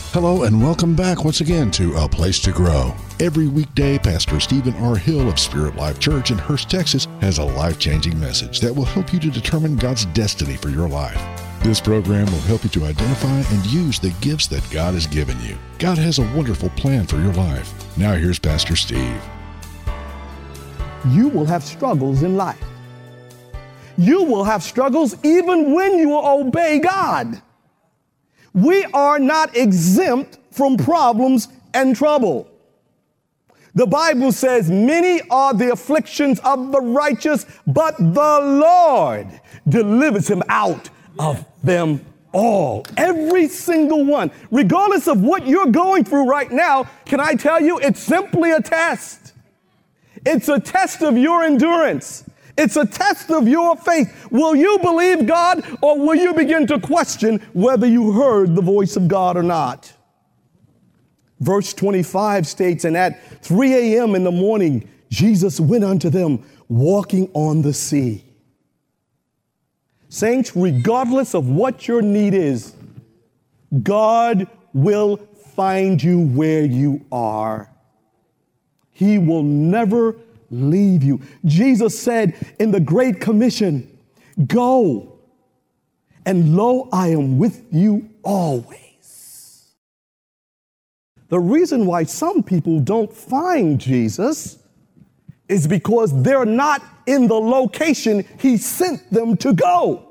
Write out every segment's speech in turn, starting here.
Hello and welcome back once again to A Place to Grow. Every weekday, Pastor Stephen R. Hill of Spirit Life Church in Hurst, Texas, has a life-changing message that will help you to determine God's destiny for your life. This program will help you to identify and use the gifts that God has given you. God has a wonderful plan for your life. Now here's Pastor Steve. You will have struggles in life. You will have struggles even when you obey God. We are not exempt from problems and trouble. The Bible says, many are the afflictions of the righteous, but the Lord delivers him out of them all. Every single one. Regardless of what you're going through right now, can I tell you, it's simply a test. It's a test of your endurance. It's a test of your faith. Will you believe God, or will you begin to question whether you heard the voice of God or not? Verse 25 states, and at 3 a.m. in the morning, Jesus went unto them walking on the sea. Saints, regardless of what your need is, God will find you where you are. He will never leave you. Jesus said in the Great Commission, go, and lo, I am with you always. The reason why some people don't find Jesus is because they're not in the location he sent them to go.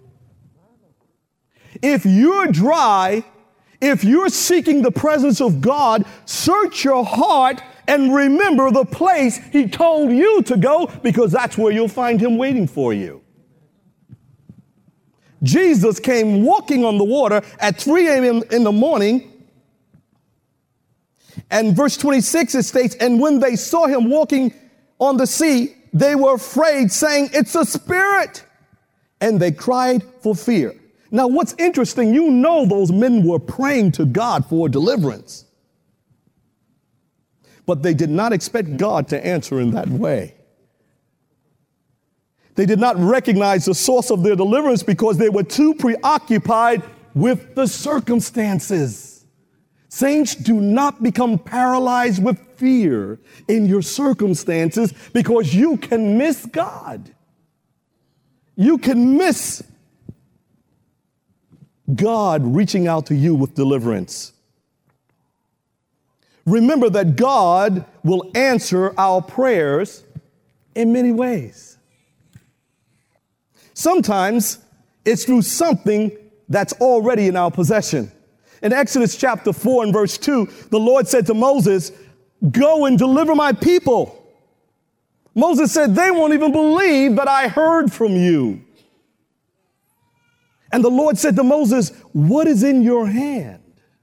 If you're dry, if you're seeking the presence of God, search your heart and remember the place he told you to go, because that's where you'll find him waiting for you. Jesus came walking on the water at 3 a.m. in the morning. And verse 26, it states, and when they saw him walking on the sea, they were afraid, saying, it's a spirit. And they cried for fear. Now, what's interesting, you know those men were praying to God for deliverance. But they did not expect God to answer in that way. They did not recognize the source of their deliverance because they were too preoccupied with the circumstances. Saints, do not become paralyzed with fear in your circumstances, because you can miss God. You can miss God reaching out to you with deliverance. Remember that God will answer our prayers in many ways. Sometimes it's through something that's already in our possession. In Exodus chapter 4 and verse 2, the Lord said to Moses, go and deliver my people. Moses said, they won't even believe that I heard from you. And the Lord said to Moses, what is in your hand?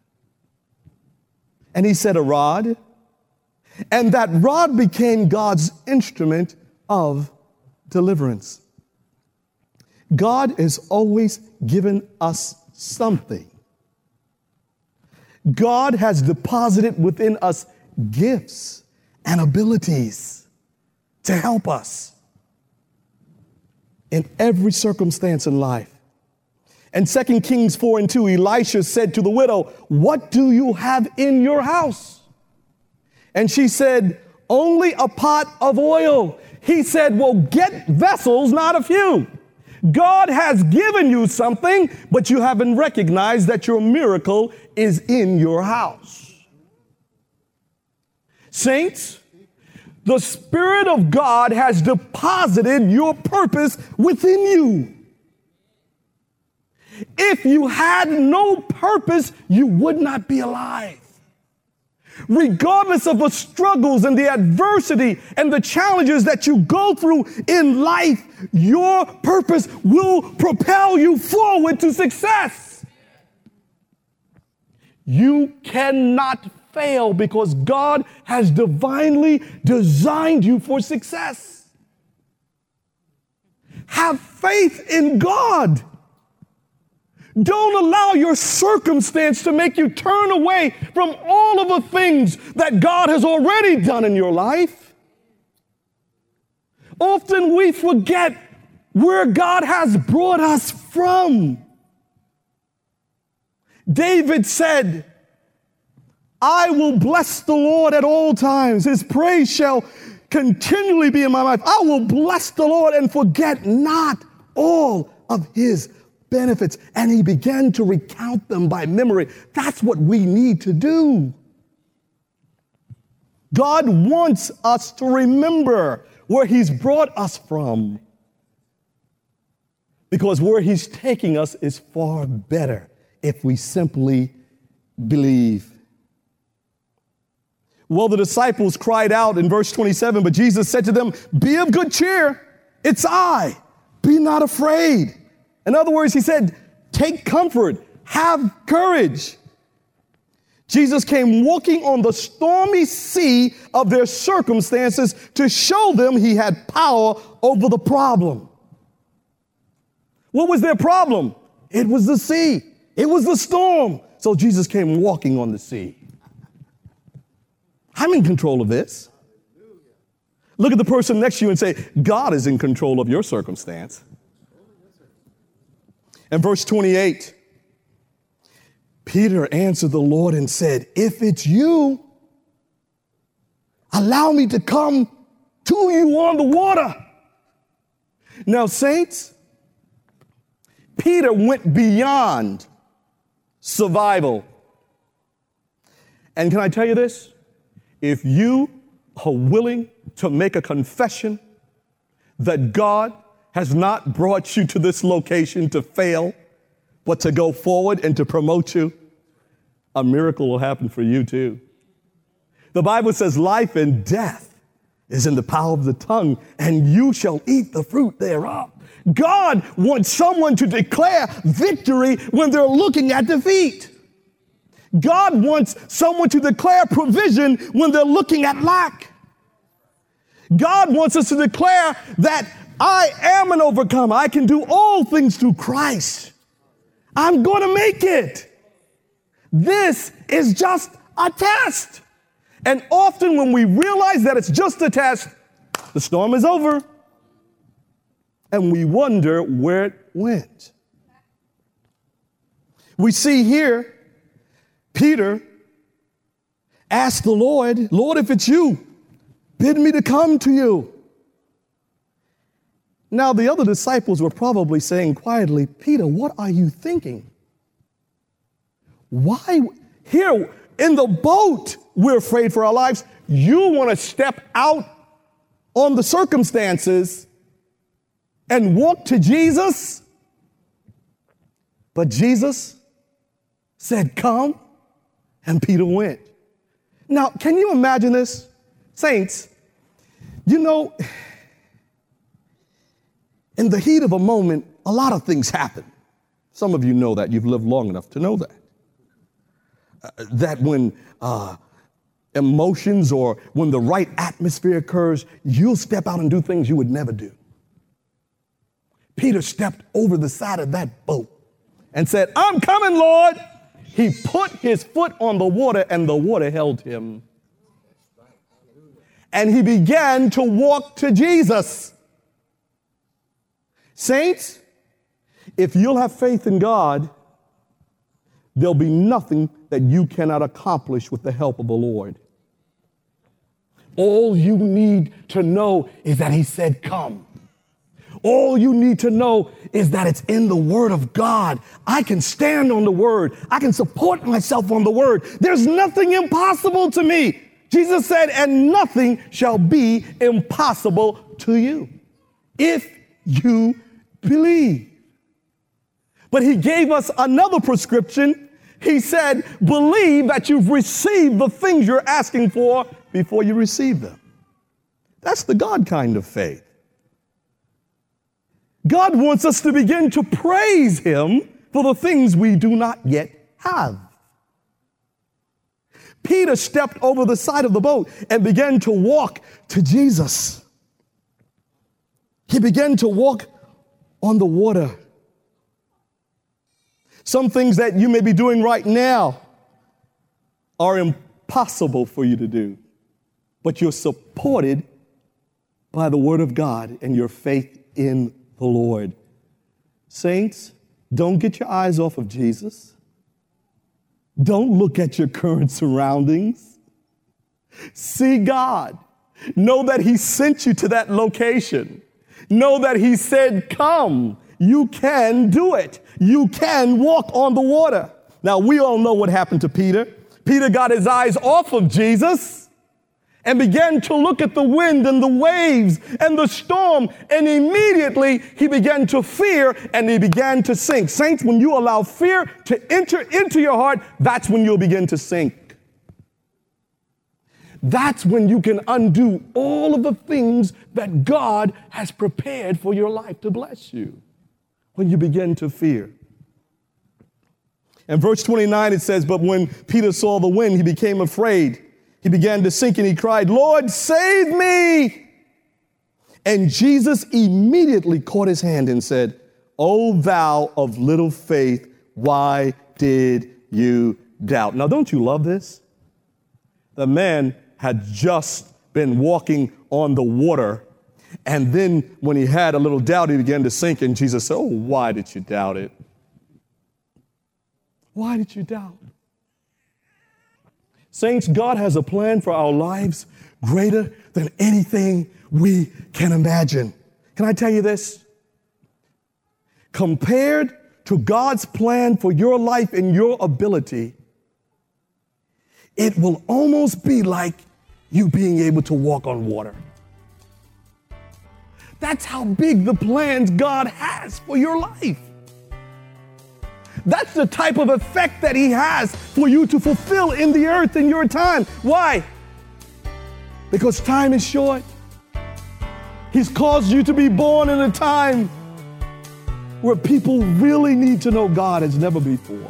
And he said, a rod. And that rod became God's instrument of deliverance. God is always giving us something. God has deposited within us gifts and abilities to help us in every circumstance in life. And 2 Kings 4 and 2, Elisha said to the widow, what do you have in your house? And she said, only a pot of oil. He said, well, get vessels, not a few. God has given you something, but you haven't recognized that your miracle is in your house. Saints, the Spirit of God has deposited your purpose within you. If you had no purpose, you would not be alive. Regardless of the struggles and the adversity and the challenges that you go through in life, your purpose will propel you forward to success. You cannot fail because God has divinely designed you for success. Have faith in God. Don't allow your circumstance to make you turn away from all of the things that God has already done in your life. Often we forget where God has brought us from. David said I will bless the Lord at all times. His praise shall continually be in my mouth. I will bless the Lord and forget not all of his benefits. And he began to recount them by memory. That's what we need to do. God wants us to remember where he's brought us from, because where he's taking us is far better if we simply believe. Well, the disciples cried out in verse 27, but Jesus said to them, be of good cheer. It's I. Be not afraid. In other words, he said, take comfort, have courage. Jesus came walking on the stormy sea of their circumstances to show them he had power over the problem. What was their problem? It was the sea. It was the storm. So Jesus came walking on the sea. I'm in control of this. Look at the person next to you and say, God is in control of your circumstance. And verse 28, Peter answered the Lord and said, if it's you, allow me to come to you on the water. Now, saints, Peter went beyond survival. And can I tell you this? If you are willing to make a confession that God has not brought you to this location to fail, but to go forward and to promote you, a miracle will happen for you too. The Bible says life and death is in the power of the tongue, and you shall eat the fruit thereof. God wants someone to declare victory when they're looking at defeat. God wants someone to declare provision when they're looking at lack. God wants us to declare that I am an overcomer. I can do all things through Christ. I'm going to make it. This is just a test. And often when we realize that it's just a test, the storm is over. And we wonder where it went. We see here, Peter asked the Lord, Lord, if it's you, bid me to come to you. Now, the other disciples were probably saying quietly, Peter, what are you thinking? Why? Here in the boat, we're afraid for our lives. You want to step out on the circumstances and walk to Jesus? But Jesus said, come, and Peter went. Now, can you imagine this? Saints, you know, in the heat of a moment, a lot of things happen. Some of you know that. You've lived long enough to know that. That when emotions or when the right atmosphere occurs, you'll step out and do things you would never do. Peter stepped over the side of that boat and said, I'm coming, Lord. He put his foot on the water and the water held him. And he began to walk to Jesus. Saints, if you'll have faith in God, there'll be nothing that you cannot accomplish with the help of the Lord. All you need to know is that he said, come. All you need to know is that it's in the Word of God. I can stand on the Word. I can support myself on the Word. There's nothing impossible to me. Jesus said, and nothing shall be impossible to you if you believe. But he gave us another prescription. He said, believe that you've received the things you're asking for before you receive them. That's the God kind of faith. God wants us to begin to praise him for the things we do not yet have. Peter stepped over the side of the boat and began to walk to Jesus. He began to walk on the water. Some things that you may be doing right now are impossible for you to do, but you're supported by the Word of God and your faith in the Lord. Saints, don't get your eyes off of Jesus. Don't look at your current surroundings. See God. Know that He sent you to that location. Know that He said, come. You can do it. You can walk on the water. Now, we all know what happened to Peter. Peter got his eyes off of Jesus and began to look at the wind and the waves and the storm, and immediately he began to fear and he began to sink. Saints, when you allow fear to enter into your heart, that's when you'll begin to sink. That's when you can undo all of the things that God has prepared for your life to bless you, when you begin to fear. In verse 29, it says, but when Peter saw the wind, he became afraid. He began to sink and he cried, Lord, save me. And Jesus immediately caught his hand and said, O thou of little faith, why did you doubt? Now, don't you love this? The man had just been walking on the water. And then when he had a little doubt, he began to sink. And Jesus said, oh, why did you doubt it? Why did you doubt? Saints, God has a plan for our lives greater than anything we can imagine. Can I tell you this? Compared to God's plan for your life and your ability, it will almost be like you being able to walk on water. That's how big the plans God has for your life. That's the type of effect that He has for you to fulfill in the earth in your time. Why? Because time is short. He's caused you to be born in a time where people really need to know God as never before.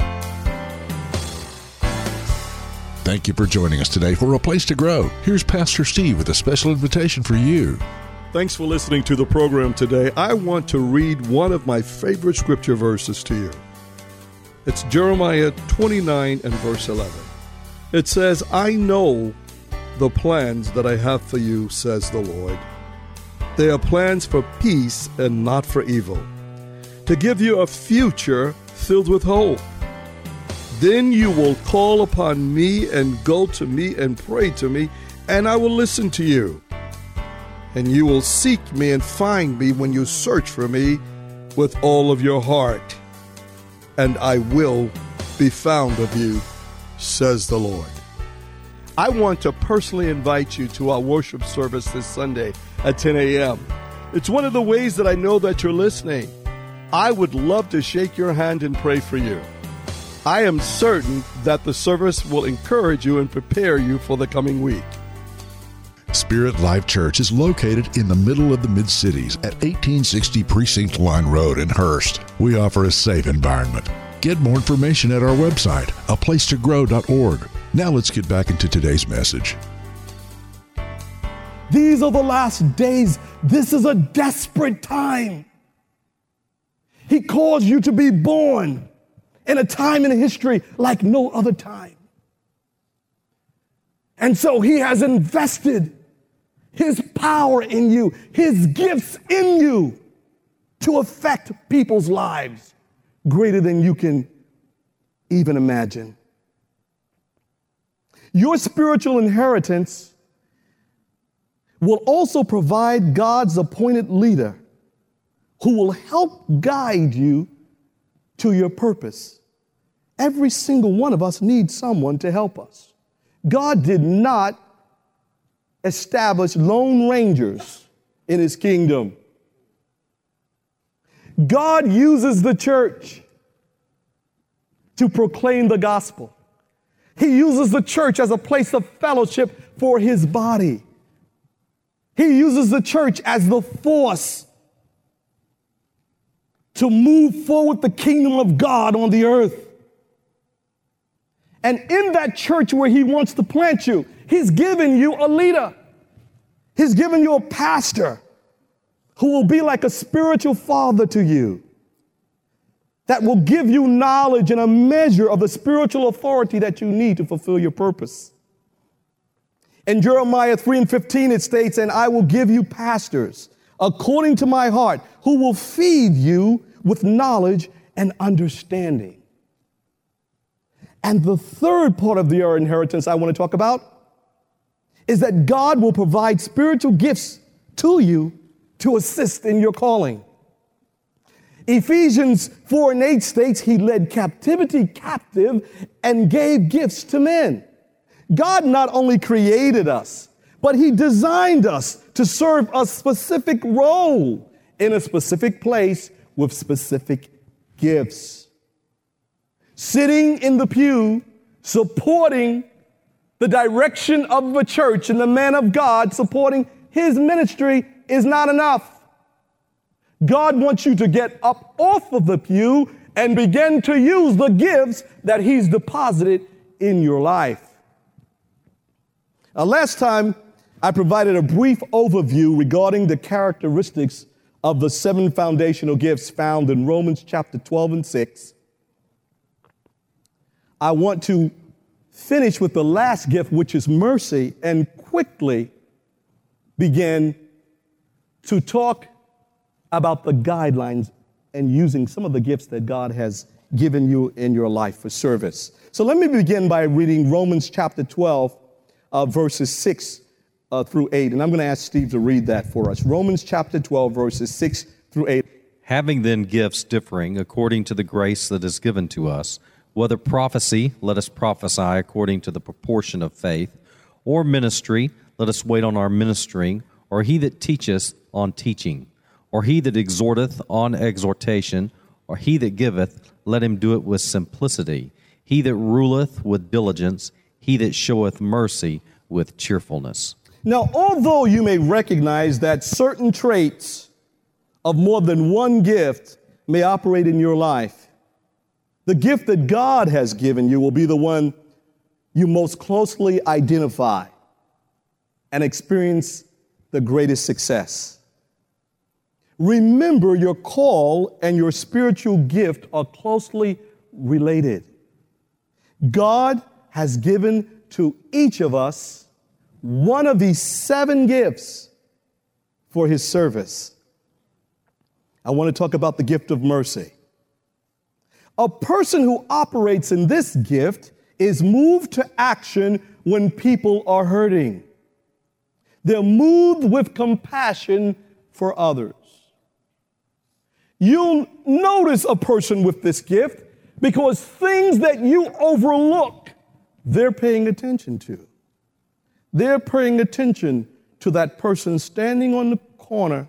Thank you for joining us today for A Place to Grow. Here's Pastor Steve with a special invitation for you. Thanks for listening to the program today. I want to read one of my favorite scripture verses to you. It's Jeremiah 29 and verse 11. It says, I know the plans that I have for you, says the Lord. They are plans for peace and not for evil, to give you a future filled with hope. Then you will call upon me and go to me and pray to me, and I will listen to you. And you will seek me and find me when you search for me with all of your heart. And I will be found of you, says the Lord. I want to personally invite you to our worship service this Sunday at 10 a.m. It's one of the ways that I know that you're listening. I would love to shake your hand and pray for you. I am certain that the service will encourage you and prepare you for the coming week. Spirit Life Church is located in the middle of the Mid-Cities at 1860 Precinct Line Road in Hurst. We offer a safe environment. Get more information at our website, aplacetogrow.org. Now let's get back into today's message. These are the last days. This is a desperate time. He caused you to be born in a time in history like no other time. And so He has invested His power in you, His gifts in you to affect people's lives greater than you can even imagine. Your spiritual inheritance will also provide God's appointed leader who will help guide you to your purpose. Every single one of us needs someone to help us. God did not establish lone rangers in His kingdom. God uses the church to proclaim the gospel. He uses the church as a place of fellowship for His body. He uses the church as the force to move forward the kingdom of God on the earth. And in that church where He wants to plant you, He's given you a leader. He's given you a pastor who will be like a spiritual father to you, that will give you knowledge and a measure of the spiritual authority that you need to fulfill your purpose. In Jeremiah 3:15, it states, and I will give you pastors according to my heart, who will feed you with knowledge and understanding. And the third part of your inheritance I want to talk about is that God will provide spiritual gifts to you to assist in your calling. Ephesians 4:8 states he led captivity captive and gave gifts to men. God not only created us, but he designed us to serve a specific role in a specific place with specific gifts. Sitting in the pew, supporting the direction of the church and the man of God supporting his ministry is not enough. God wants you to get up off of the pew and begin to use the gifts that he's deposited in your life. Last time, I provided a brief overview regarding the characteristics of the 7 foundational gifts found in Romans chapter 12 and 6. I want to finish with the last gift, which is mercy, and quickly begin to talk about the guidelines and using some of the gifts that God has given you in your life for service. So let me begin by reading Romans chapter 12, verses 6 through 8. And I'm going to ask Steve to read that for us. Romans chapter 12, verses 6 through 8. Having then gifts differing according to the grace that is given to us, whether prophecy, let us prophesy according to the proportion of faith, or ministry, let us wait on our ministering, or he that teacheth on teaching, or he that exhorteth on exhortation, or he that giveth, let him do it with simplicity. He that ruleth with diligence, he that showeth mercy with cheerfulness. Now, although you may recognize that certain traits of more than one gift may operate in your life, the gift that God has given you will be the one you most closely identify and experience the greatest success. Remember, your call and your spiritual gift are closely related. God has given to each of us one of these 7 gifts for his service. I want to talk about the gift of mercy. A person who operates in this gift is moved to action when people are hurting. They're moved with compassion for others. You'll notice a person with this gift because things that you overlook, they're paying attention to. They're paying attention to that person standing on the corner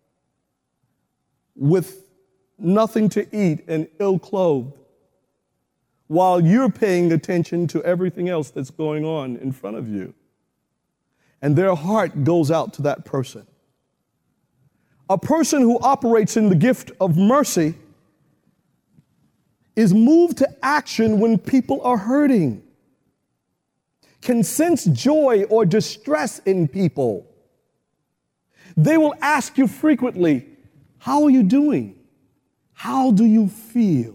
with nothing to eat and ill-clothed, while you're paying attention to everything else that's going on in front of you. And their heart goes out to that person. A person who operates in the gift of mercy is moved to action when people are hurting, can sense joy or distress in people. They will ask you frequently, "How are you doing? How do you feel?"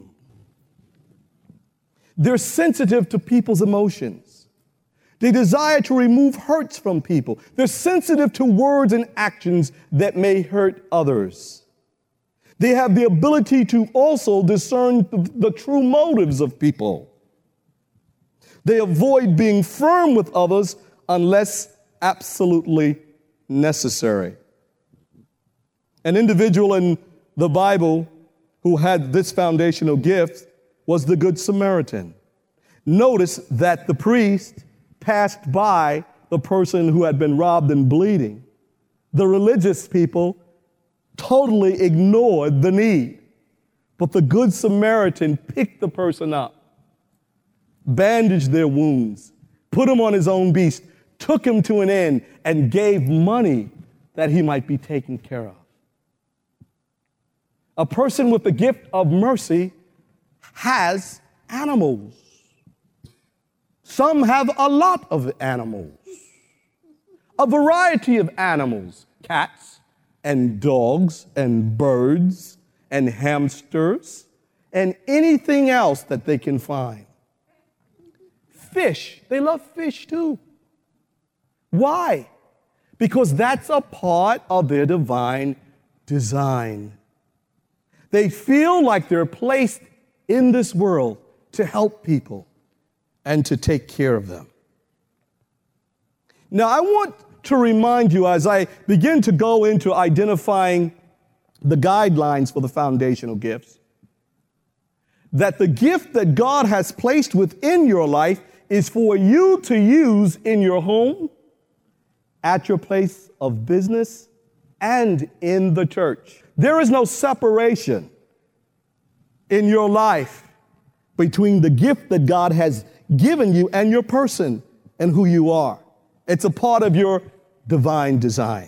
They're sensitive to people's emotions. They desire to remove hurts from people. They're sensitive to words and actions that may hurt others. They have the ability to also discern the true motives of people. They avoid being firm with others unless absolutely necessary. An individual in the Bible who had this foundational gift was the Good Samaritan. Notice that the priest passed by the person who had been robbed and bleeding. The religious people totally ignored the need, but the Good Samaritan picked the person up, bandaged their wounds, put him on his own beast, took him to an inn, and gave money that he might be taken care of. A person with the gift of mercy has animals. Some have a lot of animals, a variety of animals, cats and dogs and birds and hamsters and anything else that they can find. Fish, they love fish too. Why? Because that's a part of their divine design. They feel like they're placed in this world to help people, and to take care of them. Now, I want to remind you as I begin to go into identifying the guidelines for the foundational gifts, that the gift that God has placed within your life is for you to use in your home, at your place of business, and in the church. There is no separation in your life between the gift that God has given you and your person and who you are. It's a part of your divine design.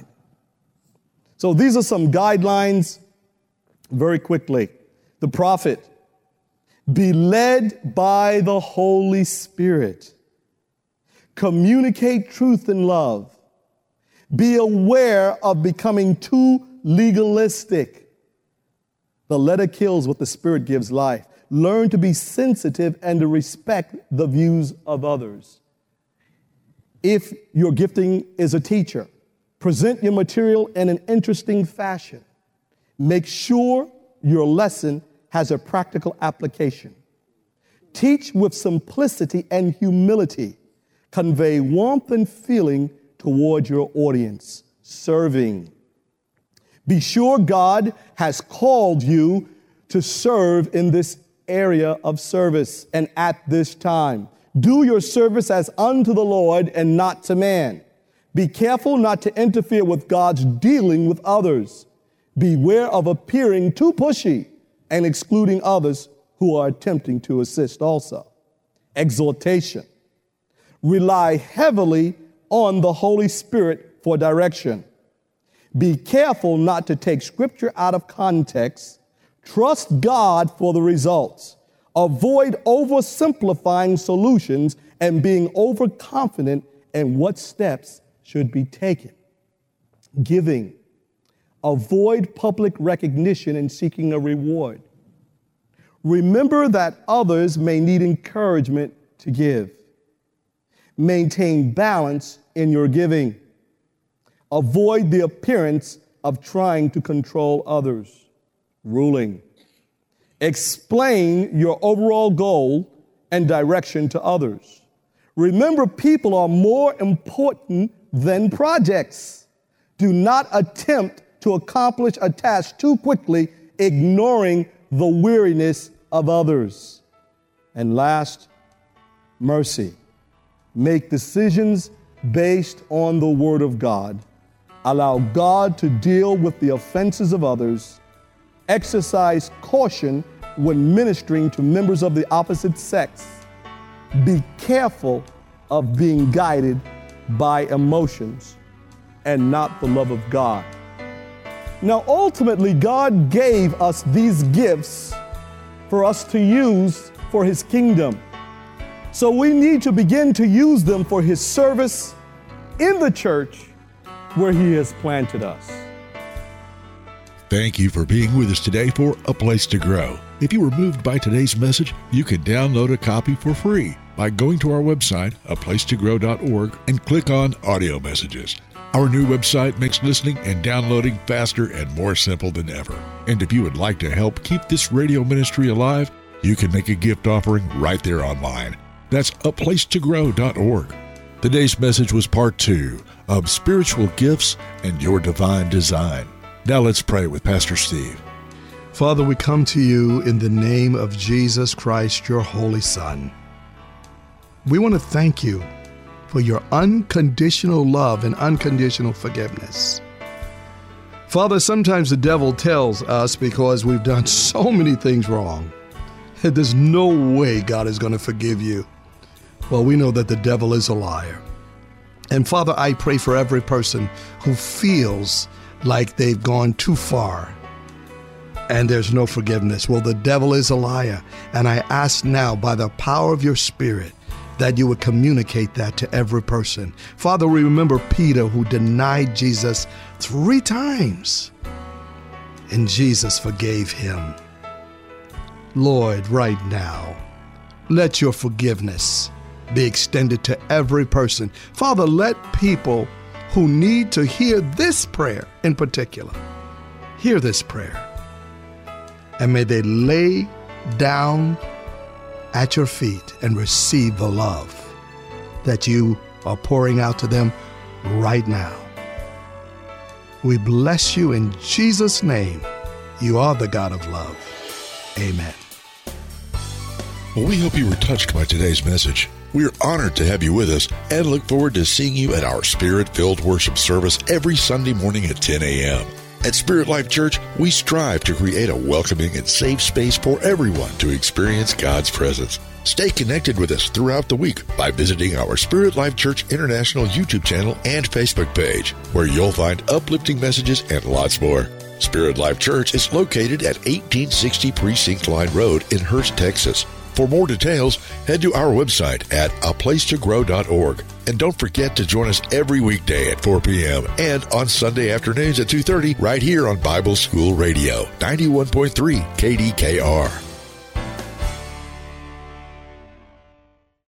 So these are some guidelines very quickly. The prophet, be led by the Holy Spirit. Communicate truth in love. Be aware of becoming too legalistic. The letter kills what the Spirit gives life. Learn to be sensitive and to respect the views of others. If your gifting is a teacher, present your material in an interesting fashion. Make sure your lesson has a practical application. Teach with simplicity and humility. Convey warmth and feeling toward your audience. Serving. Be sure God has called you to serve in this area of service and at this time. Do your service as unto the Lord and not to man. Be careful not to interfere with God's dealing with others. Beware of appearing too pushy and excluding others who are attempting to assist also. Exhortation. Rely heavily on the Holy Spirit for direction. Be careful not to take Scripture out of context. Trust God for the results. Avoid oversimplifying solutions and being overconfident in what steps should be taken. Giving. Avoid public recognition and seeking a reward. Remember that others may need encouragement to give. Maintain balance in your giving. Avoid the appearance of trying to control others. Ruling. Explain your overall goal and direction to others. Remember, people are more important than projects. Do not attempt to accomplish a task too quickly, ignoring the weariness of others. And last, mercy. Make decisions based on the Word of God. Allow God to deal with the offenses of others. Exercise caution when ministering to members of the opposite sex. Be careful of being guided by emotions and not the love of God. Now, ultimately, God gave us these gifts for us to use for His kingdom. So we need to begin to use them for His service in the church where He has planted us. Thank you for being with us today for A Place to Grow. If you were moved by today's message, you can download a copy for free by going to our website, aplacetogrow.org, and click on Audio Messages. Our new website makes listening and downloading faster and more simple than ever. And if you would like to help keep this radio ministry alive, you can make a gift offering right there online. That's aplacetogrow.org. Today's message was part 2 of Spiritual Gifts and Your Divine Design. Now let's pray with Pastor Steve. Father, we come to you in the name of Jesus Christ, your Holy Son. We want to thank you for your unconditional love and unconditional forgiveness. Father, sometimes the devil tells us because we've done so many things wrong that there's no way God is going to forgive you. Well, we know that the devil is a liar. And Father, I pray for every person who feels like they've gone too far and there's no forgiveness. Well, the devil is a liar. And I ask now by the power of your Spirit that you would communicate that to every person. Father, we remember Peter who denied Jesus 3 times and Jesus forgave him. Lord, right now, let your forgiveness be extended to every person. Father, let people who need to hear this prayer in particular, hear this prayer. And may they lay down at your feet and receive the love that you are pouring out to them right now. We bless you in Jesus' name. You are the God of love. Amen. Well, we hope you were touched by today's message. We are honored to have you with us and look forward to seeing you at our Spirit-filled worship service every Sunday morning at 10 a.m. At Spirit Life Church, we strive to create a welcoming and safe space for everyone to experience God's presence. Stay connected with us throughout the week by visiting our Spirit Life Church International YouTube channel and Facebook page, where you'll find uplifting messages and lots more. Spirit Life Church is located at 1860 Precinct Line Road in Hurst, Texas. For more details, head to our website at aplacetogrow.org. And don't forget to join us every weekday at 4 p.m. and on Sunday afternoons at 2:30 right here on Bible School Radio, 91.3 KDKR.